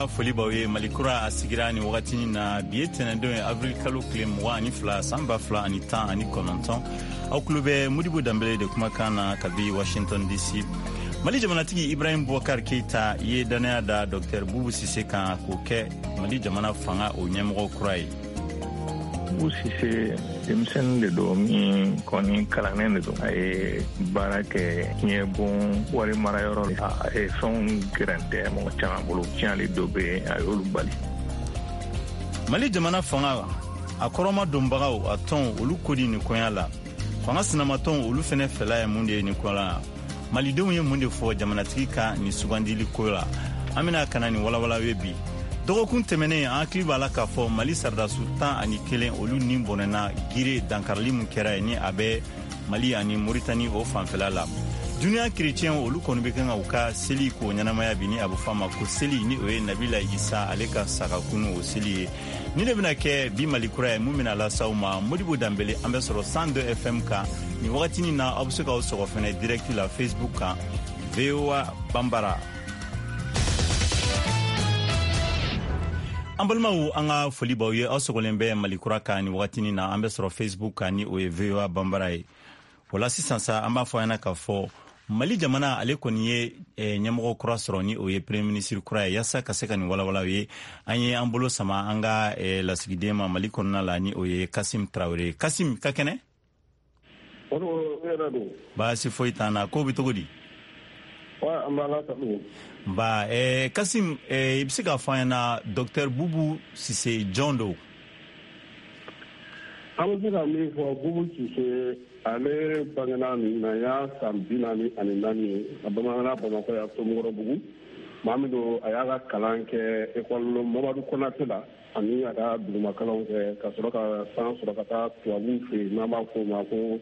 foli baw ye malikura a sigira ni wagati na bi ye tɛnɛndon ye avril kalo tile 22 san 2019 aw kulo bɛ Modibo Dambele de kumakan na kabi Washington DC. Mali jamanatigi Ibrahim Boubacar Keita ye danaya da Dr Boubou Cissé kan k'o kɛ Mali jamana fanga o ɲɛmɔgɔ kura ye. Boubou Cissé denmisɛnnin de don min kɔni kalannen de don. A ye baara kɛ diɲɛ bon wari marayɔrɔ la. A ye fɛnw gɛrɛntɛ mɔgɔ caman bolo. Tiɲɛli dɔ bɛ yen a y'olu bali. Mali jamana fanga a kɔrɔma donbagaw a tɔn olu kodi ni kɔɲa la. Fanga sinamatɔn olu fɛnɛ fɛla ye mun de ye ni kɔɲa la. Malidenw ye mun de fɔ jamanatigi ka ni sugandili ko la. An bɛna kana ni walawala ye bi. Dɔgɔkun tɛmɛnen an hakili b'a la k'a fɔ Mali sardasu 11 olu ni bɔnɛna gire dankarili mun kɛra ye ni a bɛ Mali ani Mauritanie o fanfɛla la. Duniya chrétien olu kɔni bɛ kan ka u ka seli ko ɲɛnamaya bi ni a bɛ fɔ a ma ko seli ni o ye Nabila Isa ale ka sagakunu o seli ye. Ni de bɛna kɛ bi Mali kura ye mun bɛna lasaw ma Modibo Dambele an bɛ sɔrɔ 102 FM kan ni wagati na aw bɛ se k'aw sɔgɔ fɛnɛ direct la Facebook kan VOA Bambara. An balimaw an ka foli baw ye aw sɔgɔlen bɛ Mali kura kan ni wagati na an bɛ sɔrɔ Facebook kan ni o ye VOA Bambara ye. Wala sisan sa an b'a fɔ an k'a fɔ Mali jamana ale kɔni ye ɲɛmɔgɔ kura sɔrɔ ni o ye premier ministre kura ye yasa ka se ka nin walawala ye an ye an bolo sama an ka lasigiden ma Mali kɔnɔna la ni o ye Kasim Traoré. Kasim ka kɛnɛ? Baasi foyi t'an na ko bɛ cogo di? Ba Kasim i bɛ se k'a fɔ an ɲɛna Dr Boubou Cissé jɔn don? An bɛ se ka min fɔ Boubou Cissé ale bangena nin na y'a san 44 ye a bamana Bamakɔ ya Tomɔrɔbugu maa min don a y'a ka kalan kɛ école Mamadu Konate la ani a ka dugumakalanw kɛ ka sɔrɔ ka san sɔrɔ ka taa tubabuw fɛ yen n'an b'a fɔ o ma ko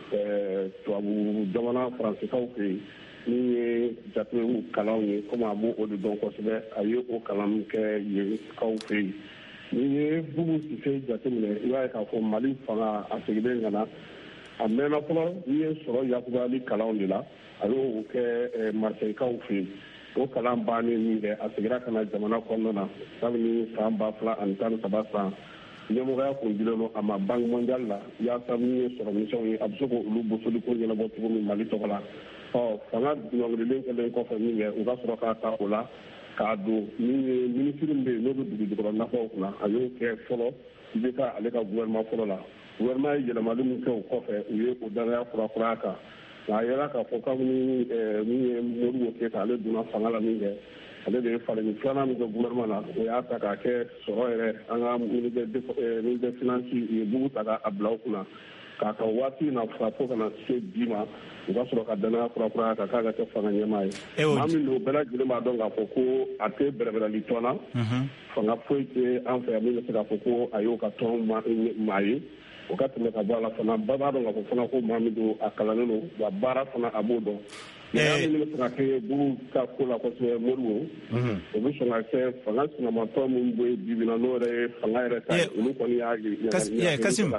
tubabu jamana faransikaw fɛ yen min ye jateminɛw kalanw ye komi a b'o de dɔn kosɛbɛ a ye o kalan kɛ yen kaw fɛ yen n'i ye Boubou Cissé jateminɛ i b'a ye k'a fɔ Mali fanga a seginnen ka na a mɛnna fɔlɔ n'i ye sɔrɔ yakubali kalanw de la a y'o kɛ Marseillekaw fɛ yen o kalan bannen min kɛ a segira ka na jamana kɔnɔna na kabini san 2013 san ɲɛmɔgɔya kun dilen don a ma Banque mondiale la yaasa min ye sɔrɔ misɛnw ye a bɛ se k'olu bosoliko ɲɛnabɔ cogo min Mali tɔgɔ la fanga ɲɔngirilen kɛlen kɔfɛ min kɛ u ka sɔrɔ k'a ta o la k'a don min ye ministre min bɛ yen n'o bɛ dugujukɔrɔ nafaw kunna a y'o kɛ fɔlɔ i bɛ taa ale ka gouvernement fɔlɔ la gouvernement ye yɛlɛmali min kɛ o kɔfɛ u ye o danaya kura kan nka a yɛrɛ k'a fɔ kabini min ye Modibo Keita ale donna fanga la min kɛ ale de ye falenni filanan min kɛ gouvernement la o y'a ta k'a kɛ sɔrɔ yɛrɛ an ka ministère des finances ye Boubou ta k'a bila o kunna k'a ka waati na fɔ fo ka na se bi ma u ka sɔrɔ ka danaya kura kan k'a ka kɛ fanga ɲɛmaa ye maa min don bɛɛ lajɛlen b'a dɔn k'a fɔ ko a tɛ bɛrɛbɛrɛli tɔn na fanga foyi tɛ an fɛ yan min bɛ se k'a fɔ ko a y'o ka tɔn maa ye o ka tɛmɛ ka bɔ a la fana bɛɛ b'a dɔn k'a fɔ fana ko maa min don a kalannen don wa baara fana a b'o dɔn mais min bɛ se ka kɛ Boubou ka ko la kosɛbɛ Modibo o bɛ sɔn ka kɛ fanga sinamatɔ min bɛ bi na n'o yɛrɛ ye fanga yɛrɛ ta ye olu kɔni y'a Kasim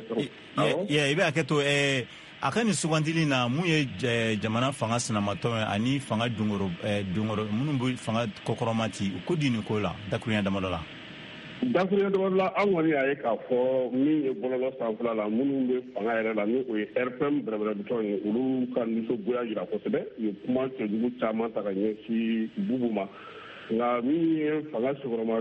i bɛ hakɛ to a ka nin sugandili na mun ye jamana fanga sinamatɔ ye ani fanga dungɔrɔ minnu bɛ fanga kɔkɔrɔmati u ko di nin ko la dakurunya damadɔ la. Dakurunya damadɔ la an kɔni y'a ye k'a fɔ min ye bɔlɔlɔ sanfɛla la minnu bɛ fanga yɛrɛ la ni o ye RPM bɛrɛbɛrɛtɔn ye olu ka nisɔngoya jira kosɛbɛ u ye kuma cɛjugu caman ta ka ɲɛsin Boubou ma nka min ye fanga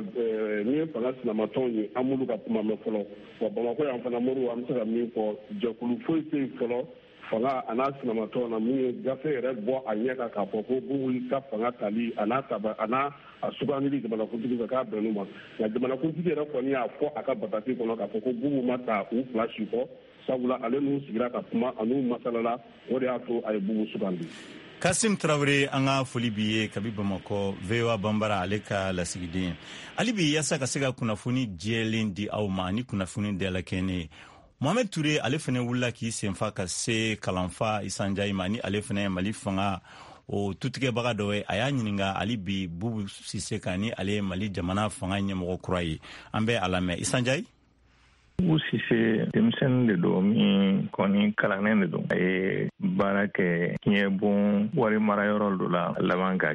sinamatɔn ye an m'olu ka kuma mɛn fɔlɔ wa Bamakɔ yan fana Modibo an bɛ se ka min fɔ jɛkulu foyi tɛ yen fɔlɔ fanga a n'a sinamatɔn na min ye gafe yɛrɛ bɔ a ɲɛ kan k'a fɔ ko Boubou ka fanga tali a n'a a sugandili jamanakuntigi fɛ k'a bɛn n'u ma nka jamanakuntigi yɛrɛ kɔni y'a fɔ a ka bataki kɔnɔ k'a fɔ ko Boubou ma ta u fila si kɔ sabula ale n'u sigira ka kuma a n'u masalala o de y'a to a ye Boubou sugandi. Kasim Traoré an ka foli b'i ye kabi Bamakɔ VOA Bambara ale ka lasigiden hali bi yaasa ka se ka kunnafoni jɛlen di aw ma ni kunnafoni dala kɛnɛ Mohamed Touré ale fana wulila k'i senfa ka se kalanfa Isanjayi ma ni ale fana Mali fanga o tutigɛbaga dɔ ye a y'a ɲininka hali bi Boubou Cissé kan ni ale Mali jamana fanga ɲɛmɔgɔ kura ye an bɛ a lamɛn Isanjayi. Usise denmisɛnnin de don min kɔni kalannen de don. A ye baara kɛ diɲɛ bon wari marayɔrɔ dɔ la laban ka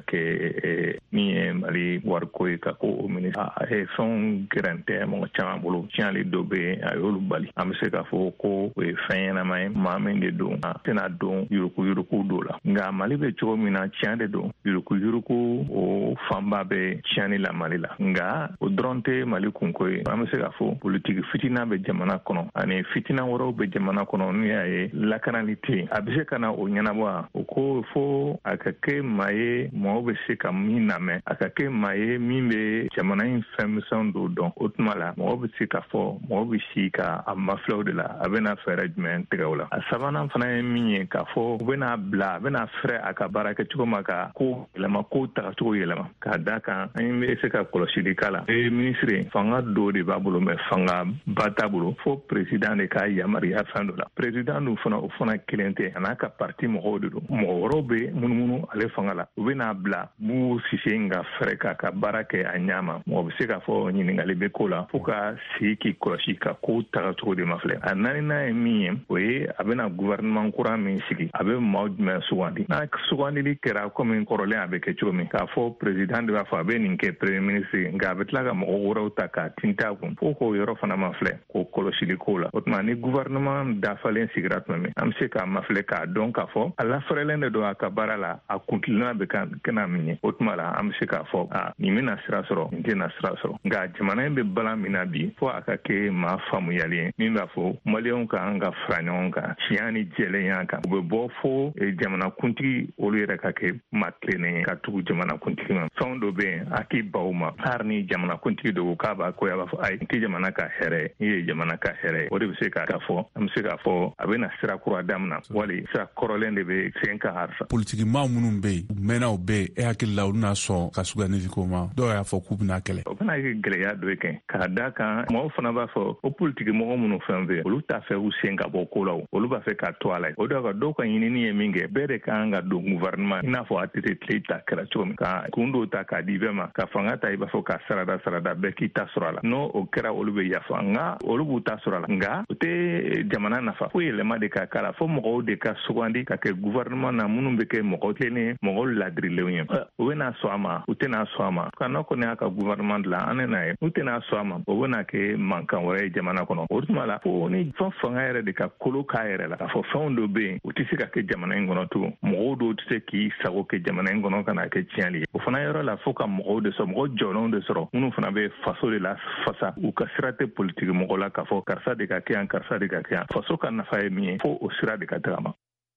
kɛ min ye Mali wariko ye ka ko o ministre. A ye fɛnw gɛrɛntɛ mɔgɔ caman bolo. Tiɲɛli dɔ bɛ yen a y'olu bali. An bɛ se k'a fɔ ko o ye fɛn ɲɛnama ye maa min de don a tɛna don yuruku dɔ la. Nka Mali bɛ cogo min na tiɲɛ de don yuruku o fanba bɛ tiɲɛni la Mali la. Nka o dɔrɔn tɛ Mali kunko ye. An bɛ se k'a fɔ politiki fitina bɛ jamana kɔnɔ ani fitina wɛrɛw bɛ jamana kɔnɔ n'u y'a ye lakanali tɛ yen. A bɛ se ka na o ɲɛnabɔ o ko fo a ka kɛ maa ye mɔgɔw bɛ se ka min lamɛn a ka kɛ maa ye min bɛ jamana in fɛnmisɛnw dɔw dɔn o tuma la mɔgɔw bɛ se ka fɔ mɔgɔw bɛ si ka a mafilaw de la a bɛna fɛɛrɛ jumɛn tigɛ o la. A sabanan fana ye min ye k'a fɔ u bɛna bila a bɛna fɛrɛ a ka baara kɛ cogo ma ka ko yɛlɛma ko tagacogo yɛlɛma k'a da kan an bɛ se ka kɔlɔsili k'a la. Minisiri fanga dɔw de b'a bolo mɛ fanga ba t'a bolo fo président de ka yamaruya fɛn dɔ la. Président dun fana o fana kelen tɛ a n'a ka parti mɔgɔw de don. Mɔgɔ wɛrɛw bɛ munumunu ale fanga la u bɛna bila Bubu Sise ka fɛrɛ k'a ka baara kɛ a ɲɛ ma. Mɔgɔ bɛ se k'a fɔ ɲininkali bɛ ko la fo ka sigi k'i kɔlɔsi ka ko tagacogo de ma filɛ. A naaninan ye min ye o ye a bɛna gouvernement kura min sigi a bɛ maaw jumɛn sugandi. N'a sugandili kɛra komi kɔrɔlen a bɛ kɛ cogo min k'a fɔ président de b'a fɔ a bɛ nin kɛ premier ministre nka a bɛ tila ka mɔgɔ wɛrɛw ta k'a tinta kun fo k'o yɔrɔ fana ma filɛ k'o kɔlɔsili ko la. O tuma ni gouvernement dafalen sigira tuma min an bɛ se k'a mafilɛ k'a dɔn k'a fɔ a lafɛrɛlen de don a ka baara la a kuntilenna bɛ kɛnɛ min ye. O tuma la an bɛ se k'a fɔ nin bɛna sira sɔrɔ nin tɛna sira sɔrɔ. Nka jamana in bɛ balan min na bi fo a ka kɛ maa faamuyalen min b'a fɔ maliyɛnw kan ka fara ɲɔgɔn kan tiɲɛ ni jɛlenya kan. U bɛ bɔ fo jamanakuntigi olu yɛrɛ ka kɛ maa tilennen ka tugu jamanakuntigi ma. Fɛnw dɔ bɛ yen a k'i baw ma hali ni jamanakuntigi dɔw k'a b'a ko a b'a fɔ ayi n tɛ jamana ka hɛrɛ n ye jamana ka hɛrɛ. O de bɛ se k'a fɔ an bɛ se k'a fɔ a bɛna sira kura daminɛ wali sira kɔrɔlen de bɛ sen ka harisa. Politiki maa minnu bɛ yen u mɛnna u bɛ yen e hakili la u bɛna sɔn ka sugandi ko ma dɔw y'a fɔ k'u bɛna kɛlɛ. O bɛna kɛ gɛlɛya dɔ ye kɛ k'a da kan mɔgɔw fana b'a fɔ o politiki mɔgɔ minnu fɛn fɛ olu t'a fɛ u sen ka bɔ ko la olu b'a fɛ ka to a la. O de ka dɔw ka ɲinini ye min kɛ bɛɛ de kan ka don gouvernement i n'a fɔ a tɛ tile ta kɛra cogo min ka kun dɔw ta k'a di bɛɛ ma ka fanga ta i b'a fɔ ka sarada bɛɛ k'i ta sɔrɔ a la. N'o o kɛra olu bɛ yafa nka olu b'u ta sɔrɔ a la nka o tɛ jamana nafa fo yɛlɛma de ka k'a la fo mɔgɔw de ka sugandi ka kɛ gouvernement na minnu bɛ kɛ mɔgɔ tilennen mɔgɔw ladirilenw ye. U bɛna sɔn a ma u tɛna sɔn a ma kana kɔni y'a ka gouvernement dilan an n'a ye u tɛna sɔn a ma o bɛna kɛ mankan wɛrɛ ye jamana kɔnɔ. O tuma la fo ni fɛn fanga yɛrɛ de ka kolo k'a yɛrɛ la k'a fɔ fɛnw dɔ bɛ yen u tɛ se ka kɛ jamana in kɔnɔ tugun mɔgɔw dɔw tɛ se k'i sago kɛ jamana in kɔnɔ ka na kɛ tiɲɛli ye. O fana yɔrɔ la fo ka mɔgɔw de sɔrɔ mɔgɔ jɔlenw de sɔrɔ minnu fana bɛ faso de la fasa u ka sira tɛ politiki mɔgɔ la k'a fɔ karisa de ka kɛ yan karisa de ka kɛ yan. Faso ka nafa ye min ye fo o sira de ka tagama.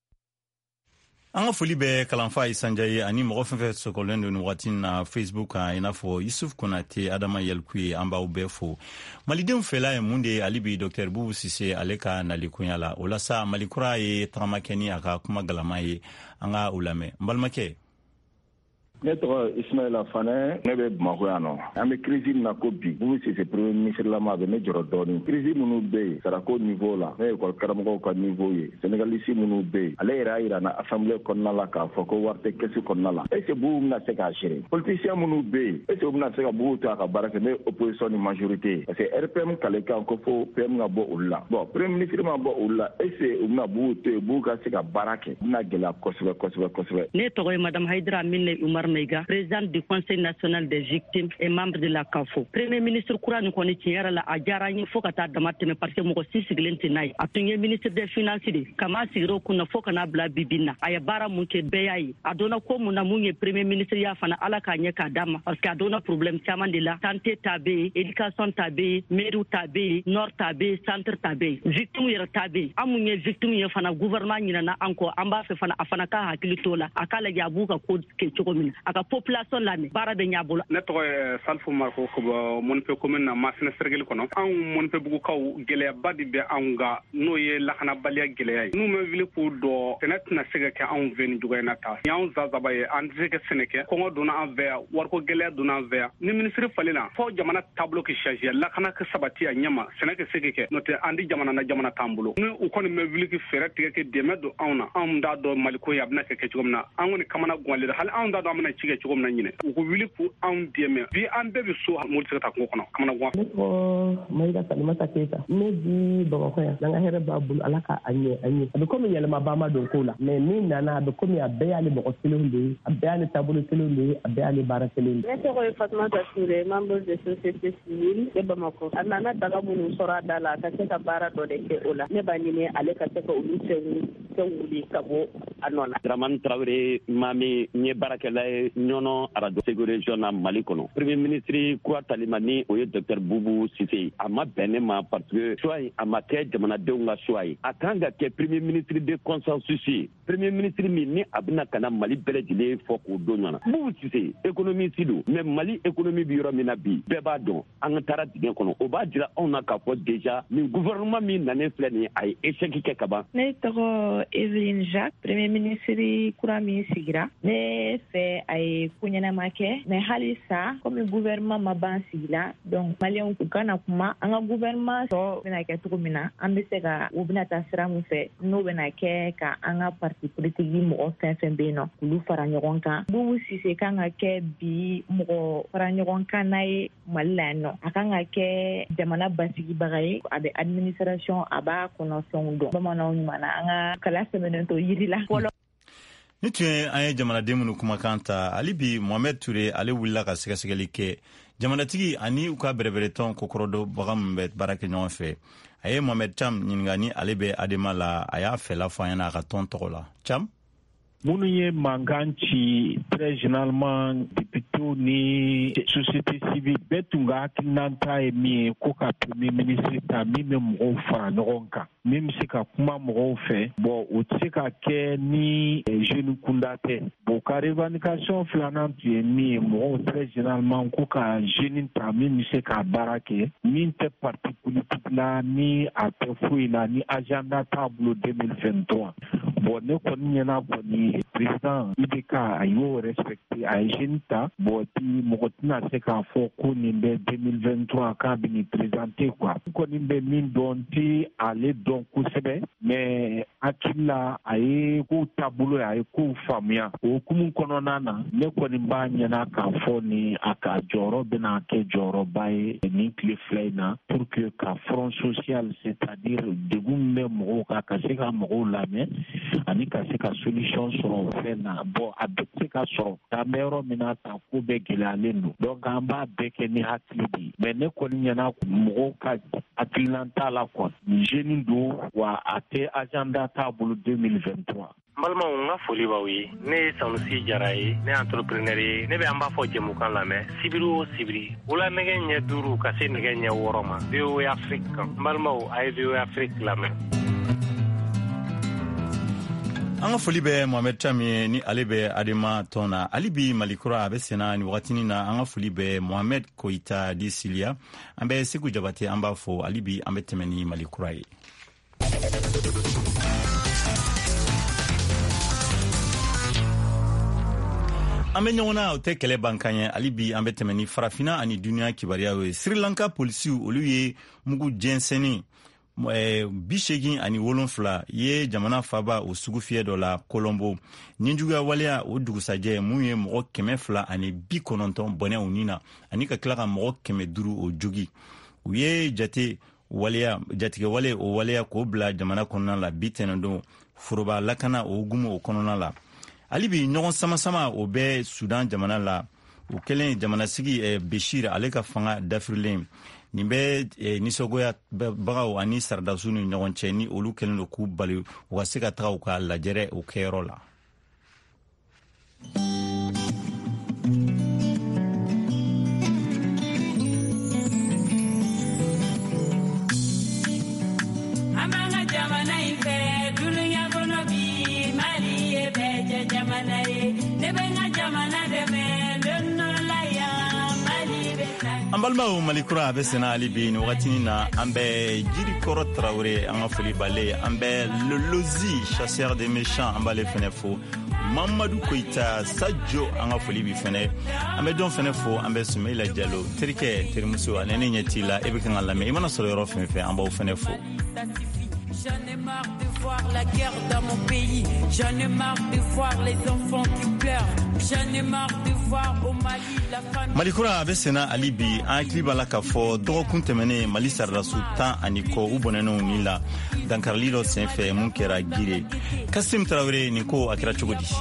An ka foli bɛ kalanfa Isanja ye ani mɔgɔ fɛn fɛn sɔgɔlen don nin wagati na Facebook kan i n'a fɔ Yusuf Konate Adama Yɛliku ye an b'aw bɛɛ fo. Malidenw fɛla ye mun de ye ale bi Dr Bubu Sise ale ka nalikunya la o la sa Malikura ye tagama kɛ ni a ka kuma galama ye an ka o lamɛn. N balimakɛ ne tɔgɔ Ismaila Fanɛ ne bɛ Bamakɔ yan nɔ an bɛ crise min na ko bi Bubu Sise premier ministre lama a bɛ ne jɔrɔ dɔɔnin crise minnu bɛ yen sarako niveau la ne ye école karamɔgɔw ka niveau ye sénégalisi minnu bɛ yen ale yɛrɛ y'a jira na assemblée kɔnɔna la k'a fɔ ko wari tɛ kɛsi kɔnɔna la est-ce que Bubu bɛna se k'a gérer politicien minnu bɛ yen est-ce que u bɛna se ka Bubu to a ka baara kɛ ne opposition ni majorité parce que RPM kalekan ko fo PM ka bɔ olu la bon premier ministre ma bɔ olu la est-ce que u bɛna Bubu to yen Bubu ka se ka baara kɛ u bɛna gɛlɛya kosɛbɛ. Ne tɔgɔ ye madame Haïdara Amine Umar Meiga, présidente du Conseil national des victimes et membre de la CAFO. Premier ministre kura ni kɔni tiɲɛ yɛrɛ la a diyara n ye fo ka taa dama tɛmɛ parce que mɔgɔ si sigilen tɛ n'a ye. A tun ye ministre des finances de kama sigir'o kunna fo ka n'a bila bibi na. A ye baara mun kɛ bɛɛ y'a ye. A donna ko mun na mun ye premier ministre y'a fana Ala k'a ɲɛ k'a d'a ma parce que a donna problème caman de la. Santé ta bɛ yen, éducation ta bɛ yen, mairie ta bɛ yen, nord ta bɛ yen, centre ta bɛ yen. Victime yɛrɛ ta bɛ yen. An mun ye victime ye fana gouvernement ɲinɛna an kɔ an b'a fɛ fana a fana k'a hakili to la. A k'a lajɛ a b'u ka ko kɛ cogo min na. A ka population lamɛn baara bɛ ɲɛ bolo. Ne tɔgɔ ye Salifo Marko ka bɔ Mɔnipe commune na Masina Sɛrɛgɛli kɔnɔ. Anw Mɔnipebugukaw gɛlɛyaba de bɛ anw kan n'o ye lakanabaliya gɛlɛya ye. N'u ma wuli k'o dɔn sɛnɛ tɛna se ka kɛ anw fɛ nin cogoya in na ta. Ni y'anw zazaba ye an tɛ se ka sɛnɛ kɛ kɔngɔ donna an fɛ yan wariko gɛlɛya donna an fɛ yan. Ni ministre falenna fɔ jamana taabolo ka changer lakana ka sabati a ɲɛma sɛnɛ ka se ka kɛ n'o tɛ an di jamana na jamana t'an bolo. Ni u kɔni ma wuli ka fɛɛrɛ tigɛ ka dɛmɛ don anw na anw t'a dɔn Maliko ye a bɛna kɛ cogo min na an kɔni kamana guwanlen don hali anw t'a dɔn an bɛna na cige cogo min na ɲinɛ u ko wuli k'u anw dɛmɛ bi an bɛɛ bɛ so mori tɛ ka taa kungo kɔnɔ kamana gan. Ne tɔgɔ Mayiga Salimata Keyita ne bi Bamakɔ yan n'an ka hɛrɛ b'a bolo Ala ka a ɲɛ a bɛ komi yɛlɛmaba ma don ko la mais min nana a bɛ komi a bɛɛ y'ale mɔgɔ kelen de ye a bɛɛ y'ale taabolo kelen de ye a bɛɛ y'ale baara kelen de ye. Ne tɔgɔ ye Fatumata Ture membre de société civile de Bamakɔ a nana daga minnu sɔrɔ a da la a ka se ka baara dɔ de kɛ o la ne b'a ɲini ale ka se ka olu fɛn wuli ka bɔ a nɔ la. Dramane Traoré Mami nye baarakɛla ye ɲɔnɔ radio Segu région na Mali kɔnɔ. Premier ministre kura talima ni o ye Dr Boubou Cissé a ma bɛn ne ma parce que choix a ma kɛ jamanadenw ka choix ye. A kan ka kɛ premier ministre de consensus ye. Premier ministre min ni a bɛna ka na Mali bɛɛ lajɛlen fɔ k'o don ɲɔgɔn na. Boubou Cissé économiste don mais Mali économie bi yɔrɔ min na bi bɛɛ b'a dɔn an ka taara dingɛ kɔnɔ o b'a jira anw na k'a fɔ déjà nin gouvernement min nanen filɛ nin a ye échec kɛ ka ban. Ne tɔgɔ Evelyne Jacques premier ministre kura min sigira ne fɛ a ye ko ɲɛnama kɛ mais hali sa comme gouvernement ma ban sigila donc maliyɛnw u kana kuma an ka gouvernement tɔ bɛna kɛ cogo min na an bɛ se ka u bɛna taa sira min fɛ n'o bɛna kɛ ka an ka parti politique mɔgɔ fɛn fɛn bɛ yen nɔ k'olu fara ɲɔgɔn kan. Boubou Cissé kan ka kɛ bi mɔgɔ fara ɲɔgɔn kan n'a ye Mali la yan nɔ a kan ka kɛ jamana basigibaga ye a bɛ administration a b'a kɔnɔ fɛnw dɔn bamananw ɲuman na an ka kala sɛbɛnnen to yiri la fɔlɔ. Ni tun ye an ye jamanaden minnu kumakan ta hali bi Mohamed Ture ale wulila ka sɛgɛsɛgɛli kɛ jamanatigi ani u ka bɛrɛbɛrɛtɔn kokɔrɔdɔbaga min bɛ baara kɛ ɲɔgɔn fɛ a ye Mohamed Cham ɲininka ni ale bɛ adema la a y'a fɛla fɔ an ɲɛna a ka tɔn tɔgɔ la. Cham minnu ye mankan ci très généralement députés ni société civile bɛɛ tun ka hakilinata ye min ye ko ka premier ministre ta min bɛ mɔgɔw fara ɲɔgɔn kan min bɛ se ka kuma mɔgɔw fɛ bon o tɛ se ka kɛ ni jeune kunda tɛ bon ka revendication filanan tun ye min ye mɔgɔw très généralement ko ka jeune ta min bɛ se ka baara kɛ min tɛ parti politique la ni a tɛ foyi la ni agenda t'a bolo 2023 bon ne kɔni ɲɛna kɔni président IBK a y'o respecté a ye jeune ta bon ti mɔgɔ tɛna se k'a fɔ ko nin bɛ 2023 k'a bɛ nin présenté quoi n kɔni bɛ min dɔn ti ale dɔn kosɛbɛ mais hakili la a ye kow taabolo ye a ye kow faamuya o hukumu kɔnɔna na ne kɔni b'a ɲɛna k'a fɔ ni a ka jɔyɔrɔ bɛna kɛ jɔyɔrɔba ye nin tile fila in na pour que ka front social c'est-à-dire degun min bɛ mɔgɔw kan ka se ka mɔgɔw lamɛn ani ka se ka solution sɔrɔ o fɛn na bon a bɛ se ka sɔrɔ k'an bɛ yɔrɔ min na ta ko bɛɛ gɛlɛyalen don donc an b'a bɛɛ kɛ ni hakili de ye mais ne kɔni ɲɛna mɔgɔw ka hakilinan t'a la quoi jeune don wa a tɛ agenda t'a bolo 2023. N balimaw n ka foli b'aw ye ne ye Sanusi Jara ye ne ye entrepreneur ye ne bɛ an b'a fɔ jɛmukan lamɛn sibiri o sibiri wula nɛgɛ ɲɛ 5 ka se nɛgɛ ɲɛ 6 ma VOA Afrique kan n balimaw a ye VOA Afrique lamɛn. An ka foli bɛ Mohamed Cham ye ni ale bɛ adema tɔn na hali bi Malikura a bɛ senna ni wagatinin na an ka foli bɛ Mohamed Koyita di Siliya an bɛ Segu Jabate an b'a fɔ hali bi an bɛ tɛmɛ ni Malikura ye. An bɛ ɲɔgɔn na o tɛ kɛlɛ ban kan ye hali bi an bɛ tɛmɛ ni farafina ani duniya kibaruyaw ye. Sri Lanka polisiw olu ye mugu jɛnsɛnni 87 ye jamana faba o sugu fiyɛ dɔ la Colombo ninjuguya waleya o dugusajɛ mun ye mɔgɔ 290 bɔnɛ u ni na ani ka tila ka mɔgɔ 500 o jogi u ye jatigɛ wale o waleya k'o bila jamana kɔnɔna la bi tɛnɛndon foroba lakana o gumu o kɔnɔna la hali bi ɲɔgɔn sama o bɛ Sudan jamana la o kɛlen jamanasigi Bashir ale ka fanga dafirilen nin bɛ nisɔngoya bagaw ani saradasiw ni ɲɔgɔn cɛ ni olu kɛlen don k'u bali u ka se ka taga u ka lajɛrɛ o kɛyɔrɔ la. An balimaw Malikura a bɛ senna hali bi ni wagatinin na an bɛ Jirikɔrɔ Tarawele an ka foli b'ale an bɛ Lolozi chasseur de méchants an b'ale fɛnɛ fo Mamadu Koyita Sajo an ka foli bi fɛnɛ an bɛ dɔn fɛnɛ fo an bɛ Sumaila Jalo terikɛ terimuso a nɛnɛ ɲɛ t'i la e bɛ kan ka lamɛn i mana sɔrɔ yɔrɔ fɛn fɛn an b'aw fɛnɛ fo. voir la guerre dans mon pays. J'en ai marre de voir les enfants qui pleurent. J'en ai marre de voir au Mali la famille. Malikura abesena alibi an klibala ka fo dogokun tɛmɛnen Mali sardasu 10 ani kɔ u bɔnɛnɛw ni la dankarili dɔ senfɛ mun kɛra Gire. Kasim Traoré ni ko a kɛra cogo di?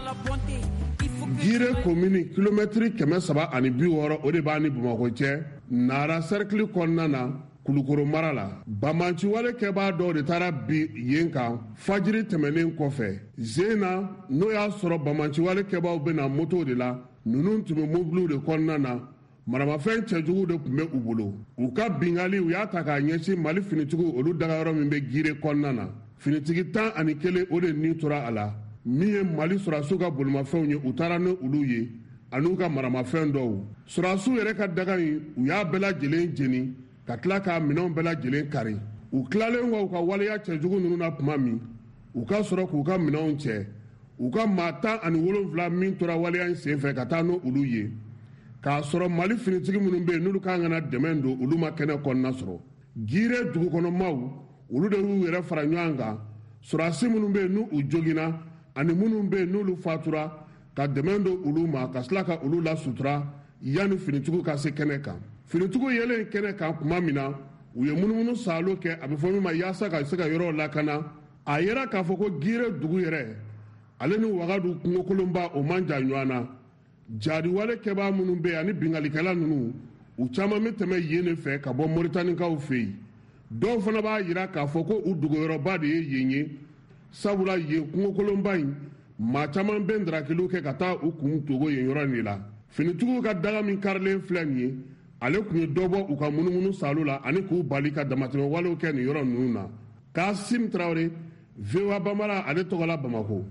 Gire commune kilomètre 360 o de b'a ni Bamakɔ cɛ Nara cercle kɔnɔna na Kulukoro mara la. Bamanci wale kɛbaa dɔw de taara bi yen kan fajiri tɛmɛnen kɔfɛ. Zena n'o y'a sɔrɔ Bamanci wale kɛbaaw bena moto de la ninnu tun bɛ mobiliw de kɔnɔna na maramafɛn cɛjugu de tun bɛ u bolo. U ka bingali u y'a ta k'a ɲɛsin Mali finitigiw olu dagayɔrɔ min bɛ Gire kɔnɔna na. Finitigi 11 o de ni tora a la. Min ye Mali sɔrɔdasiw ka bolimafɛnw ye u taara ni olu ye an'u ka maramafɛn dɔw. Sɔrɔdasiw yɛrɛ ka daga in u y'a bɛɛ lajɛlen jeni ka tila k'a minɛnw bɛɛ lajɛlen kari. U tilalen wa u ka waleya cɛjugu ninnu na tuma min u ka sɔrɔ k'u ka minɛnw cɛ. U ka maa 17 min tora waleya in senfɛ ka taa n'olu ye k'a sɔrɔ Mali finitigi minnu bɛ yen n'olu kan kana dɛmɛ don olu ma kɛnɛ kɔnɔna sɔrɔ. Gire dugukɔnɔmaw olu de y'u yɛrɛ fara ɲɔgɔn kan sɔrɔdasi minnu bɛ yen n'u jogina ani minnu bɛ yen n'olu fatura ka dɛmɛ don olu ma ka tila ka olu la sutura yanni finitigiw ka se kɛnɛ kan. Finitigiw yɛlɛn kɛnɛ kan tuma min na u ye munumunu saalo kɛ a bɛ fɔ min ma yaasa ka se ka yɔrɔ lakana. A yɛrɛ k'a fɔ ko Gire dugu yɛrɛ ale ni Wagadu kungokolonba o man jan ɲɔgɔn na. Jadiwale kɛbaa minnu bɛ yen ani bingalikɛla ninnu u caman bɛ tɛmɛ yen de fɛ ka bɔ Moritanikaw fɛ yen. Dɔw fana b'a jira k'a fɔ ko u duguyɔrɔba de ye yen ye sabula yen kungokolonba in maa caman bɛ ndarakiliw kɛ ka taa u kun togo yen yɔrɔ in de la. Finitigiw ka daga min karilen filɛ nin ye ale tun ye dɔ bɔ u ka munumunu saalo la ani k'u bali ka damatɛmɛ walew kɛ nin yɔrɔ ninnu na. Kasim Traoré, VOA Bambara, ale tɔgɔ la Bamako.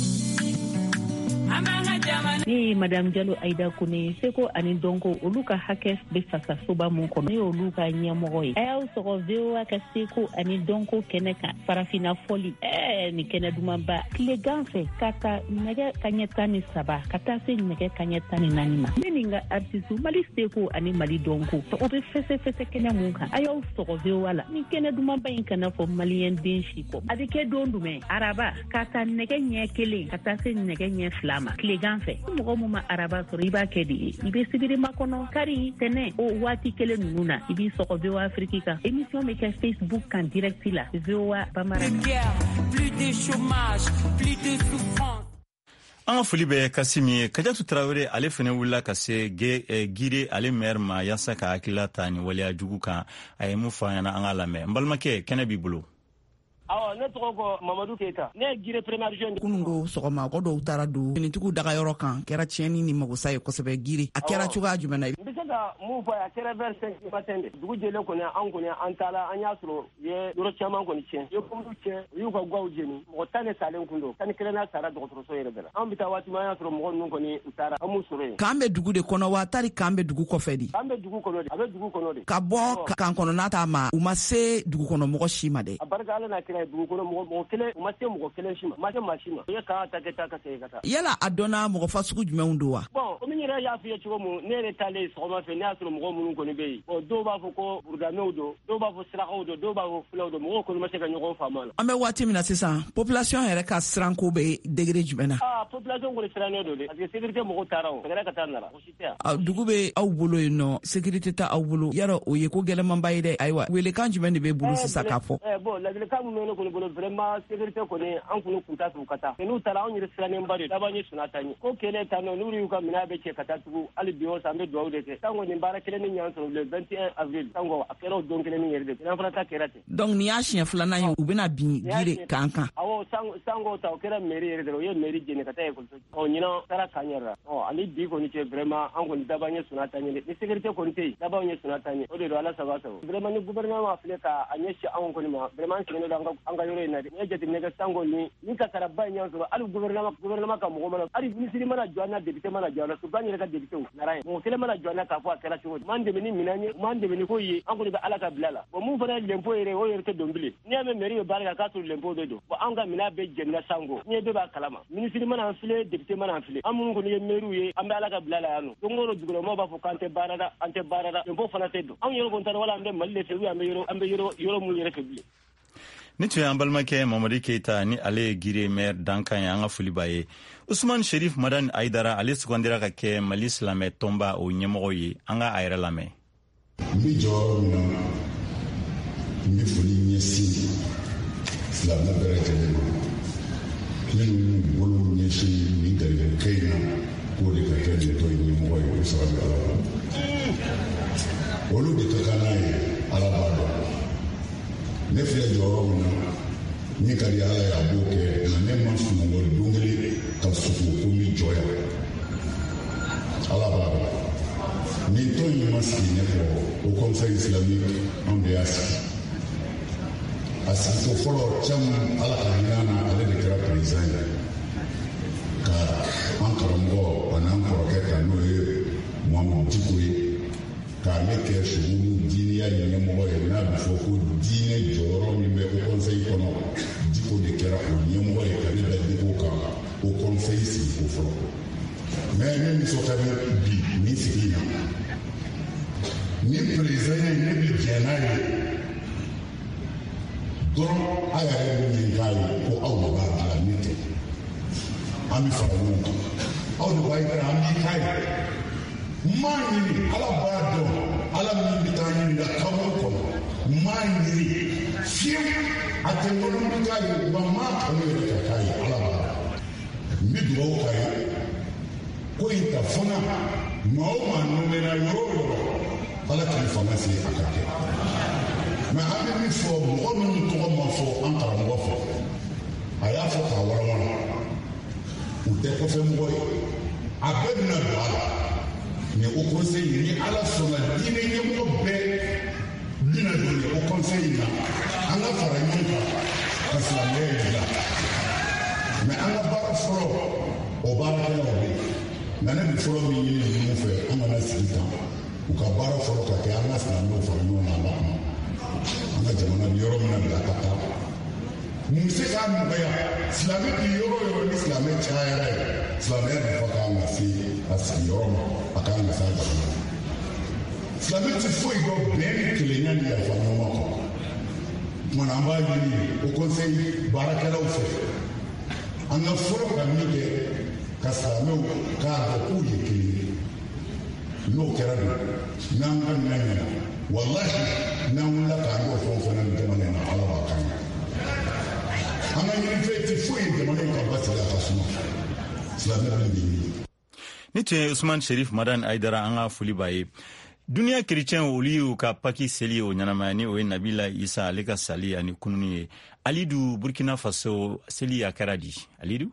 Ni Madame Diallo Aïda Kone seko ani donko olu ka hakɛ bɛ fasa soba mun kɔnɔ ni olu ka ɲɛmɔgɔ ye. A y'aw sɔgɔ VOA ka seko ani donko kɛnɛ kan farafina fɔli ni kɛnɛ dumanba tilegan fɛ ka ta nɛgɛ kaɲɛ 13 ka taa se nɛgɛ kaɲɛ 14 ma. Ne ni n ka artiste Mali seko ani Mali donko o bɛ fɛsɛfɛsɛ kɛnɛ mun kan a y'aw sɔgɔ VOA la ni kɛnɛ dumanba in kana fɔ maliyɛn den si kɔ. A bɛ kɛ don jumɛn araba ka ta nɛgɛ ɲɛ 1 ka taa se nɛgɛ ɲɛ 2 ma tilegan fɛ. Mɔgɔ mun ma araba sɔrɔ i b'a kɛ de ye i bɛ sibirima kɔnɔ kari tɛnɛ o waati kelen ninnu na i b'i sɔgɔ VOA Afrique kan émission bɛ kɛ Facebook kan direct la VOA Bambara. Plus de chômage, plus de souffrance. An ka foli bɛ Kasimi ye. Kajatu Traoré ale fana wulila ka se Gire ale maire ma yaasa ka hakilila ta ni waleya jugu kan a ye mun fɔ an ɲɛna an ka lamɛn. N balimakɛ kɛnɛ b'i bolo. Ne tɔgɔ ko Mamadou Keita. Ne ye Gire première région. Kunungo sɔgɔma ko dɔw taara don finitigiw dagayɔrɔ kan kɛra tiɲɛni ni magosa ye kosɛbɛ Gire. A kɛra cogoya jumɛn na? N bɛ se ka mun fɔ a kɛra vers 5 matin de. Dugu jɛlen kɔni an taala an y'a sɔrɔ ye yɔrɔ caman kɔni tiɲɛ. Ye komdu tiɲɛ u y'u ka gaw jeni. Mɔgɔ 10 de salen kun don. 11 sara dɔgɔtɔrɔso yɛrɛ bɛɛ la. An bɛ taa waati min an y'a sɔrɔ mɔgɔ ninnu kɔni u taara an m'u sɔrɔ yen. K'an bɛ dugu de kɔnɔ wa tari k'an bɛ dugu kɔfɛ de? K'an bɛ dugu kɔnɔ de. A bɛ dugu kɔnɔ de. Ka bɔ kan kɔnɔna ta ma u ma se dugu kɔnɔ mɔgɔ si ma dɛ. A barika Ala n'a kira dugu kɔnɔ mɔgɔ kelen u ma se mɔgɔ kelen si ma. Ma se maa si ma. U ye kan ta kɛ ta ka segin ka taa. Yala a dɔnna mɔgɔ fasugu jumɛnw don wa? Bon komi n yɛrɛ y'a f'i ye cogo min ne yɛrɛ taalen sɔgɔma fɛ ne y'a sɔrɔ mɔgɔ minnu kɔni bɛ yen. Dɔw b'a fɔ ko burudamɛw don dɔw b'a fɔ sirakaw don dɔw b'a fɔ fulaw don mɔgɔw kɔni ma se ka ɲɔgɔn faamu a la. An bɛ waati min na sisan population yɛrɛ ka siranko bɛ degré jumɛn na? Population kɔni sirannen don de parce que sécurité mɔgɔw taara o sɛgɛrɛ ka taa nara o si tɛ yan. Dugu bɛ aw bolo yen nɔ sécurité tɛ aw bolo yarɔ o ye ko gɛlɛmanba ye dɛ ayiwa welekan jumɛn de bɛ bolo sisan k'a fɔ? Bon ladilikan min bɛ ne kɔni bolo vraiment sécurité kɔni an kɔni kun t'a fɛ u ka taa n'u taara anw yɛrɛ sirannenba de laban ye Sunata ɲɛ ko kɛlɛ ta nɔ n'u y'u ka minɛn bɛ cɛ ka taa tugun hali bi o san an bɛ dugawu de kɛ sango nin baara kelen ni ɲɔgɔn sɔrɔ le 21 avril sango a kɛra o don kelen ni yɛrɛ de n'an fana ta kɛra ten. Donc nin y'a siɲɛ filanan ye u bɛna bin Gire kan kan. Awɔ sango ta o kɛra mairie yɛrɛ de o ye mairie jeni ka taa école ɲinan taara kan yɛrɛ la ani bi kɔni cɛ vraiment an kɔni laban ye Sunata ɲɛ ni sécurité kɔni tɛ yen laban ye Sunata ɲɛ o de don Ala sago vraiment ni gouvernement filɛ ka a ɲɛsin anw kɔni ma vraiment an sɛgɛnnen don an ka yɔrɔ in na de n'i ye jateminɛ kɛ sango ni ka sara ba in ɲɔgɔn sɔrɔ hali gouvernement ka mɔgɔ mana hali ministre mana jɔ an na député mana jɔ an na surtout an yɛrɛ ka député nara ye mɔgɔ kelen mana jɔ an na k'a fɔ a kɛra cogo di m'an dɛmɛ ni minɛn ye m'an dɛmɛ ni ko ye an kɔni bɛ Ala ka bila la bon mun fana ye l'impôt yɛrɛ o yɛrɛ tɛ don bilen n'i y'a mɛn mairie bɛ baara kɛ k'a sɔrɔ l'impôt de don bon an ka minɛn bɛɛ jɛnina sango ni ye bɛɛ b'a kalama ministre mana an filɛ député mana an filɛ an minnu kɔni ye maire ye an bɛ Ala ka bila la yan nɔ don o don dugukɔnɔmɔgɔw b'a fɔ k'an tɛ baara la l'impôt fana tɛ don anw yɛrɛ kɔni t'a dɔn wala an bɛ Mali de fɛ ou bien an bɛ yɔrɔ mun yɛrɛ fɛ bilen. ni tun y'an balimakɛ Mamadi Keita ni ale ye gire maire dankan ye an ka foli b'a ye. Usman Sherif Madan Aidara ale sugandira ka kɛ Mali silamɛ tɔnba o ɲɛmɔgɔ ye. An ka a yɛrɛ lamɛn. N bɛ jɔyɔrɔ min na n bɛ foli ɲɛsin silamɛ bɛɛ lajɛlen ma minnu bolo ɲɛsin nin garijɛgɛ in na k'o de ka kɛ nin tɔ ye ɲɛmɔgɔ ye o sabali Ala ma olu de ka kan n'a ye Ala b'a dɔn ne filɛ jɔyɔrɔ min na min ka di Ala ye a b'o kɛ nka ne ma sunɔgɔ don kelen ka sugo ko n bɛ jɔ yan Ala b'a dɔn nin tɔn in ma sigi ne fɔ o conseil islamique an de y'a sigi a sigiko fɔlɔ caman Ala ka hinɛ na ale de kɛra président ye ka an karamɔgɔ an'an kɔrɔkɛ ta n'o ye Muhamadu Diko ye k'ale kɛ sugu diiniya ɲɛmɔgɔ ye n'a bɛ fɔ ko diinɛ jɔyɔrɔ min bɛ o conseil kɔnɔ Diko de kɛra o ɲɛmɔgɔ ye k'ale da Diko kan o conseil sigiko fɔlɔ mais ne nisɔn ka di bi nin sigi in na ni président ye ne bɛ jɛn n'a ye dɔrɔn a yɛrɛ bɛ ɲini k'a ye ko aw de b'a bila ne tɛ an bɛ fara ɲɔgɔn kan aw de b'a yira an b'i k'a ye m'a ɲini Ala b'a dɔn Ala min bɛ taa ɲini ka kaburu kɔnɔ m'a ɲini fiyewu a tɛ ɲɔgɔn bɛ k'a ye wa m'a kanu yɛrɛ ka k'a ye Ala b'a dɔn n bɛ dugawu k'a ye ko in ta fana maa o maa nɔmɛna yɔrɔ o yɔrɔ Ala k'i fanga se a ka kɛ mɛ an bɛ min fɔ mɔgɔ minnu tɔgɔ ma fɔ an karamɔgɔ fɔ a y'a fɔ k'a warawara u tɛ kɔfɛ mɔgɔ ye a bɛɛ bɛna don a la mais o conseil ni Ala sɔnna diinɛ ɲɛmɔgɔ bɛɛ bɛna don o conseil in na an ka fara ɲɔgɔn kan ka silamɛya dilan mais an ka baara fɔlɔ o baarakɛlaw bɛ yen nka ne bɛ fɔlɔ min ɲini ninnu fɛ an kana sigi kan u ka baara fɔlɔ ka kɛ an ka silamɛw fara ɲɔgɔn kan a b'a kɔnɔ an ka jamana bɛ yɔrɔ min na bi a ka taa mun bɛ se k'a nɔgɔya silamɛ bi yɔrɔ o yɔrɔ ni silamɛ cayara ye silamɛya nafa kan ka se a sigiyɔrɔ ma a kan ka se a jamana silamɛ tɛ foyi dɔn bɛn ni kelenya ni yafa ɲɔgɔn kɔ kumana an b'a ɲini o conseil baarakɛlaw fɛ an ka fɔlɔ ka min kɛ ka silamɛw k'a dɔn k'u ye kelen ye n'o kɛra don n'an ka minɛn ɲɛna wallahi n'an wulila k'an dɔw fɛn fɛn na jamana in na Ala b'a kan an ka ɲini fɛn tɛ foyi ye jamana in ka basigi a ka suma silamɛ bɛ ɲini. Ni tun ye Usman Sherif Madan Aidara an ka foli b'a ye. Duniya chrétien olu y'u ka Paki seli o ɲanamaya ni o ye Nabila Isa ale ka sali ani kununu ye. Alidu Burkina Faso seli a kɛra di. Alidu?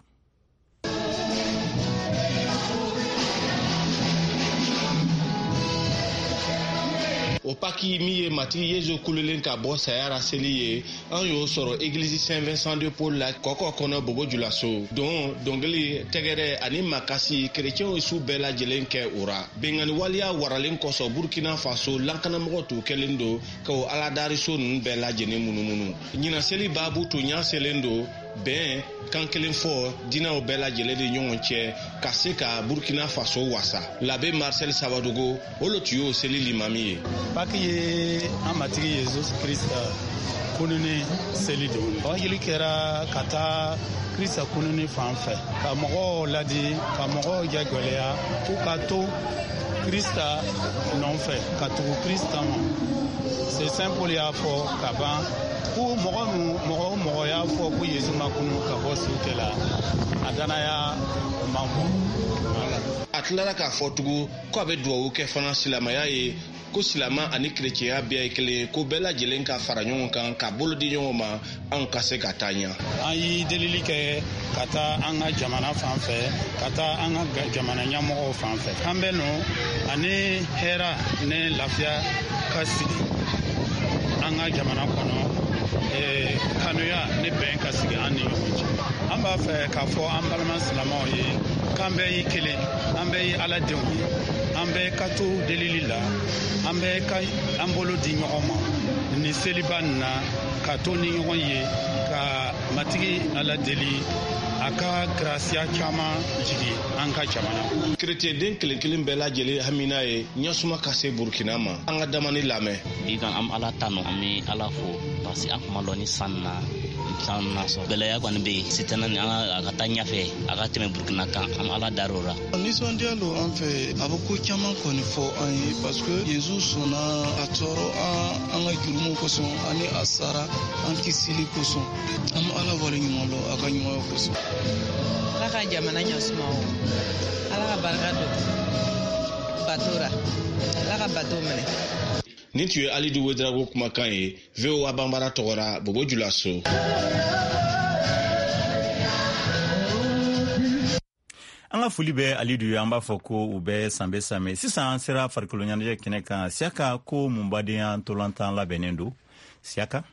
O Paki min ye matigi Yezu kululen ka bɔ sayara seli ye an y'o sɔrɔ église Saint Vincent de Paul la kɔkɔ kɔnɔ Bobojulaso don dɔnkili tɛgɛrɛ ani makasi chrétienw su bɛɛ lajɛlen kɛ o ra bengani waliya waralen kɔsɔ Burkina Faso lankanamɔgɔ tun kɛlen do ka o aladariso ninnu bɛɛ lajɛlen munumunu ɲina seli baabu tun y'a selen do bɛn kan kelen fɔ diinɛw bɛɛ lajɛlen de ɲɔgɔn cɛ ka se ka Burkina Faso wasa l'abbé Marcel Savadogo olu tun y'o seli limami ye. Paki ye an matigi Yesus Krista kununi seli de ye. Hakili kɛra ka taa Krista kununi fan fɛ ka mɔgɔw ladi ka mɔgɔw jagɛlɛya fo ka to Krista nɔfɛ ka tugu Krista ma. C'est simple y'a fɔ ka ban ko mɔgɔ y'a fɔ ko Yesu ma kunu ka bɔ su la a danaya man bon. A tilara k'a fɔ tugun ko a bɛ dugawu kɛ fana silamɛya ye ko silama ani chrétienya bɛɛ ye kelen ko bɛɛ lajɛlen ka fara ɲɔgɔn kan ka bolo di ɲɔgɔn ma anw ka se ka taa ɲɛ. An y'i delili kɛ ka taa an ka jamana fan fɛ ka taa an ka jamana ɲɛmɔgɔw fan fɛ an bɛ nɔ ani hɛra ni lafiya ka sigi an ka jamana kɔnɔ kanuya ni bɛn ka sigi an ni ɲɔgɔn cɛ. An b'a fɛ k'a fɔ an balima silamɛw ye k'an bɛɛ ye kelen an bɛɛ ye Ala denw ye an bɛɛ ka to delili la an bɛɛ ka an bolo di ɲɔgɔn ma ni seliba nin na ka to ni ɲɔgɔn ye ka matigi Ala deli a ka grasiya caman jigi an ka jamana. Chrétien den kelen bɛɛ lajɛlen hamina ye ɲɛsuma ka se Burkina ma. An ka damani lamɛn. Bi kan am ala tanu an bɛ ala fo parce que an kuma lɔ ni san na sɔrɔ gɛlɛya kɔni bɛ yen sitana ni a ka taa ɲɛfɛ a ka tɛmɛ Burkina kan an ala dar'o la. Nisɔndiya don an fɛ a bɛ ko caman kɔni fɔ an ye parce que Yezu sɔnna a tɔɔrɔ an ka jurumu kosɔn ani a sara an kisili kosɔn an bɛ ala wale ɲuman dɔn a ka ɲuman kosɔn. Ala ka jamana ɲɛsuma o ala ka barika don bato la ala ka bato minɛ. Ni tun ye Alidu Wedrago kumakan ye VOA Banbara tɔgɔra Bobo Julaso. An ka foli bɛ Alidu ye, an b'a fɔ ko u bɛ sanbe samɛ. Sisan an sera farikolo ɲɛnajɛ kɛnɛ kan. Siaka ko mun badenya ntolantan labɛnnen don. Siaka.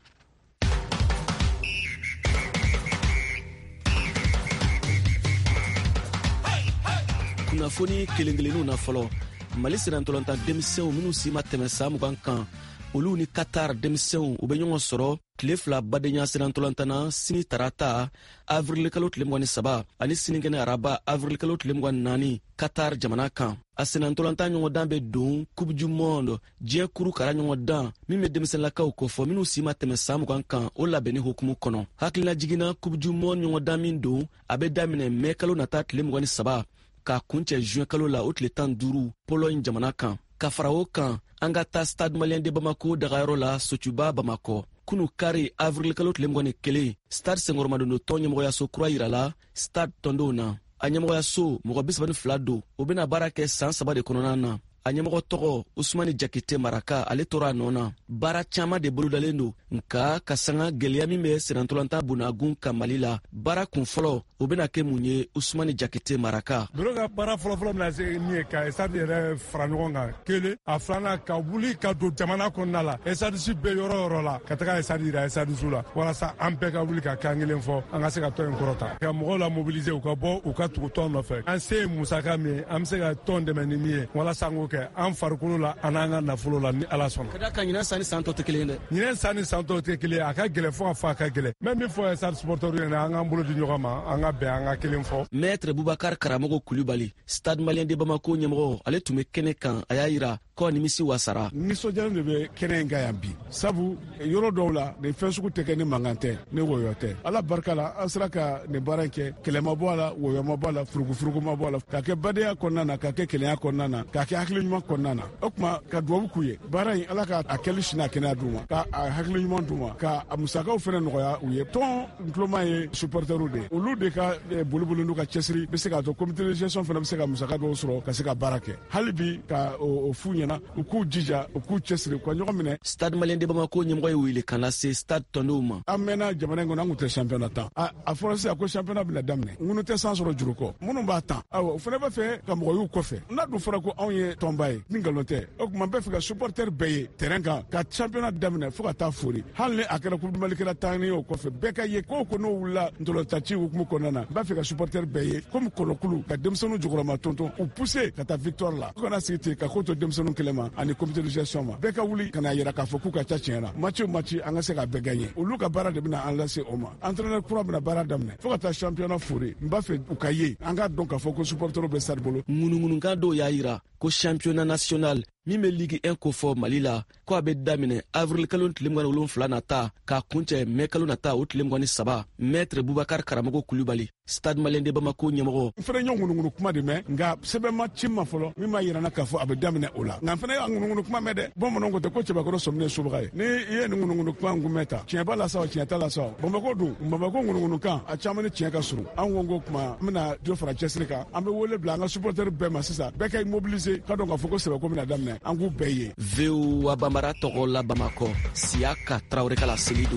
Kunnafoni kelen-kelenninw na fɔlɔ Mali senatɔlɔntan denmisɛnw minnu si ma tɛmɛ san 20 kan olu ni Qatar denmisɛnw u bɛ ɲɔgɔn sɔrɔ tile 2 badenya senatɔlɔntan na sini tarata avril kalo tile 23 ani sinikɛnɛ araba avril kalo tile 24 Qatar jamana kan. A senatɔlɔntan ɲɔgɔndan bɛ don Coupe du Monde diɲɛ kuru kara ɲɔgɔndan min bɛ denmisɛnlakaw kofɔ minnu si ma tɛmɛ san 20 kan o labɛnni hukumu kɔnɔ. Hakilila jiginna Coupe du Monde ɲɔgɔndan min don a bɛ daminɛ mai kalo nata tile 23 ka kuncɛ juin kalo la o tile 15 Pologne jamana kan. Ka fara o kan an ka taa Stade Malien de Bamako dagayɔrɔ la Sotuba Bamakɔ. Kunu kari avril kalo tile 21 Stade Senghor Madondo tɔn ɲɛmɔgɔyaso kura yirala Stade Tɔndow na. A ɲɛmɔgɔyaso mɔgɔ 32 don o bɛna baara kɛ san 3 de kɔnɔna na. A ɲɛmɔgɔ tɔgɔ Usmani Jakite Maraka ale tora a nɔ na. Baara caman de bolodalen don nka ka sanga gɛlɛya min bɛ senatɔlɔntan bunakun ka Mali la. Baara kun fɔlɔ o bɛna kɛ mun ye Usmani Jakite Maraka. Bolo ka baara fɔlɔfɔlɔ bɛna se min ye ka estade yɛrɛ fara ɲɔgɔn kan kelen a filanan ka wuli ka don jamana kɔnɔna la estadisi bɛ yɔrɔ yɔrɔ la ka taga estade yira estadisu la walasa an bɛɛ ka wuli ka kan kelen fɔ an ka se ka tɔn in kɔrɔta ka mɔgɔw la mobiliser u ka bɔ u ka tugu tɔn nɔfɛ. An se ye musaka min ye an bɛ se ka tɔn dɛmɛ ni min ye walasa an k'o kɛ an farikolo la an n'an ka nafolo la ni ala sɔnna. Ka da kan ɲinɛ san ni san tɔ tɛ kelen dɛ. Ɲinɛ san ni san tɔ tɛ kelen a ka gɛlɛn fo ka fɔ a ka gɛlɛn. Mɛ min fɔ estade supporters ɲɛna an k'an bolo di ɲɔgɔn ma an ka bɛn an ka kelen fɔ. Maître Boubacar Karamogo Kulibali Stade Malien de Bamako ɲɛmɔgɔ ale tun bɛ kɛnɛ kan a y'a yira kɔ nimisi wasara. Nisɔndiyalen de bɛ kɛnɛ in kan yan bi sabu yɔrɔ dɔw la nin fɛn sugu tɛ kɛ ni mankan tɛ ni wɔyɔ tɛ. Ala barika la an sera ka nin baara in kɛ kɛlɛ ma bɔ a la wɔyɔ ma bɔ a la furugufurugu ma bɔ a la ka kɛ badenya kɔnɔna na ka kɛ kelenya kɔnɔna na ka kɛ hakili ɲuman kɔnɔna na. O tuma ka duwawu k'u ye baara in ala ka a kɛli sini a kɛnɛya d'u ma ka a hakili ɲuman d'u ma ka a musakaw fana nɔgɔya u ye. Tɔn tuloma ye supporters de olu de ka boliboli n'u ka cɛsiri bɛ se k'a to comité de gestion fana bɛ se ka musaka dɔw sɔrɔ ka se ka baara kɛ. Hali bi ka o f'u ɲɛna u k'u jija u k'u cɛsiri u ka ɲɔgɔn minɛ. Stade Malien de Bamako ɲɛmɔgɔ ye wele ka na se Stade Tɔndow ma. An mɛnna jamana in kɔnɔ an kun tɛ championnat tan a fɔra sisan ko championnat bɛna daminɛ ŋunu tɛ san sɔrɔ juru kɔ minnu b'a tan awɔ o fana bɛ fɛ ka mɔgɔ y'u kɔfɛ n'a dun fɔra ko anw ye tɔnba ye ni nkalon tɛ o tuma n bɛ fɛ ka supporter bɛɛ ye terrain kan ka championnat daminɛ fo ka taa fori hali ni a kɛra coupe du Mali kɛra tan ni o kɔfɛ bɛɛ ka ye ko n'o wulila ntɔlɔntaci hukumu kɔnɔna na n b'a fɛ ka supporter bɛɛ ye comme kɔlɔkulu ka denmisɛnninw jukɔrɔma tonton u pousser ka taa victoire la u kana sigi ten ka ko to denmisɛnninw kɛlɛ ma ani comité de gestion ma bɛɛ ka wuli ka n'a yɛrɛ k'a fɔ k'u ka ca tiɲɛ na match o match an ka se ka bɛɛ gagner olu ka baara de bɛna an lase o ma entraîneur kura bɛna baara daminɛ fo ka taa championnat fori n b'a fɛ u ka ye an k'a dɔn k'a fɔ ko supporter bɛ stade bolo. Ŋunuŋunukan dɔw y'a yira ko championnat national min bɛ Ligue 1 ko fɔ Mali la ko a bɛ daminɛ avril kalo tile 27 nata k'a kuncɛ mai kalo nata o tile 23 Maître Boubacar Karamogo Kulibali Stade Malien de Bamako ɲɛmɔgɔ. N fana ye ŋunuŋunu kuma de mɛn nka sɛbɛn ma ci ma fɔlɔ min b'a yira n na k'a fɔ a bɛ daminɛ o la nka n fana ye ŋunuŋunu kuma mɛn dɛ bamananw ko tɛ ko cɛbakɔrɔ sɔminen sobaga ye ni i ye nin ŋunuŋunu kuma ŋunmɛ ta tiɲɛ b'a la sa o tiɲɛ t'a la sa o Bamako dun Bamako ŋunuŋunukan a caman ni tiɲɛ ka surun an ko ko kuma n bɛna dɔ fara cɛsiri kan an bɛ wele bila an ka supporter bɛɛ ma sisan bɛɛ ka mobiliser ka dɔn k'a fɔ ko sɛbɛko bɛna daminɛ an k'u bɛɛ ye. VOA Bambara tɔgɔ la Bamakɔ Siaka Traoré Kala Selidu.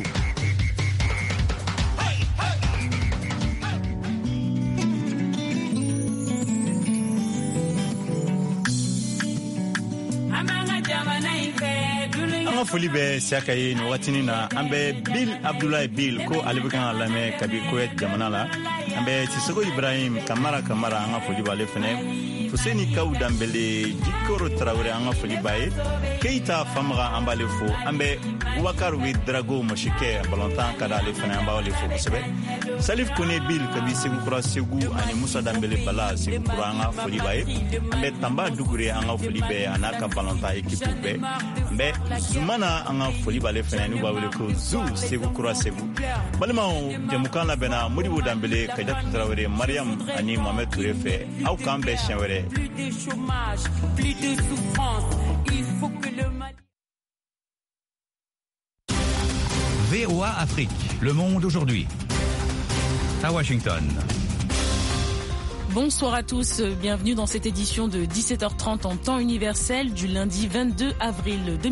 An ka foli bɛ Siaka ye nin waatinin na an bɛ Bill Abdoulaye Bill ko ale bɛ kan ka lamɛn kabi Koweït jamana la an bɛ Sisoko Ibrahim Kamara an ka foli b'ale fɛnɛ Fuseni Kaou Dambele Dikoro Traoré an ka foli b'a ye Keita Famara an b'ale fo an bɛ Boubacar Wi Drago Moshike balontan ka d'ale fana an b'ale fo kosɛbɛ Salif Kone Bil kabi Segukura Segu ani Musa Dambele Bala Segukura an ka foli b'a ye an bɛ Tamba Dugure an ka foli bɛ a n'a ka balontan ekipu bɛɛ an bɛ Zumana an ka foli b'ale fana n'u b'a wele ko Zu Segukura Segu balimaw jɛmukan labɛnna Modibo Dambele Kajatu Traoré Mariam ani Mohamed Touré fɛ aw k'an bɛɛ siɲɛ wɛrɛ Plus de chômage, plus de souffrance. Il faut que le Mali... VOA Afrique, le monde aujourd'hui. À Washington. Bonsoir à tous, bienvenue dans cette édition de 17h30 en temps universel du lundi 22 avril 2020.